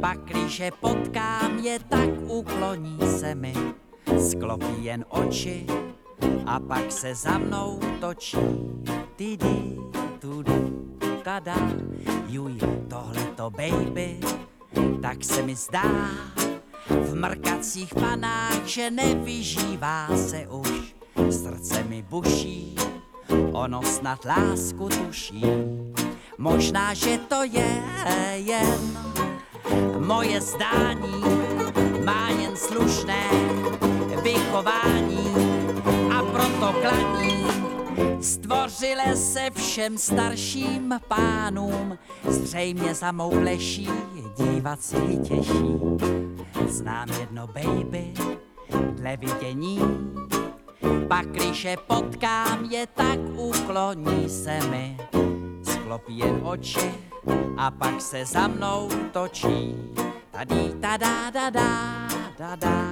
Pakliže potkám je, tak ukloní se mi, sklopí jen oči a pak se za mnou točí. Tidi, tudu, tada, juj, tohleto baby, tak se mi zdá v mrkacích panách, že nevyžívá se už. Srdce mi buší, ono snad lásku tuší. Možná, že to je jen moje zdání, má jen slušné vychování a proto klaní stvořile se všem starším pánům. Zřejmě za mou pleší dívat si těší. Znám jedno baby dle vidění, pakliže potkám je, tak ukloní se mi, sklopí jen oči a pak se za mnou točí. Tadí, tada, da, da, da, da.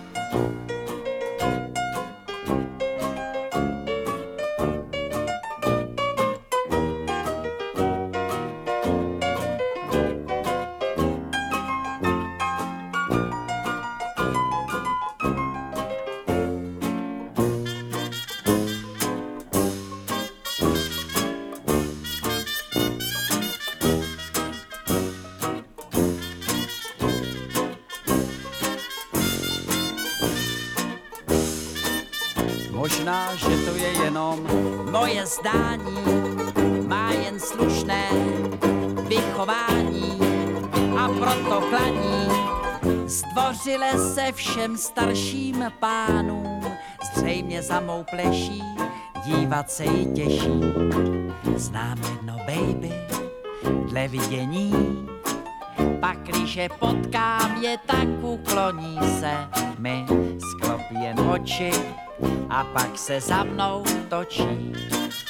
Možná, že to je jenom moje zdání, má jen slušné vychování a proto klaní zdvořile se všem starším pánům. Zřejmě za mou pleší dívat se jí těší. Znám jedno baby dle vidění, pakliže potkám je, tak ukloní se mi, sklopí jen oči a pak se za mnou točí.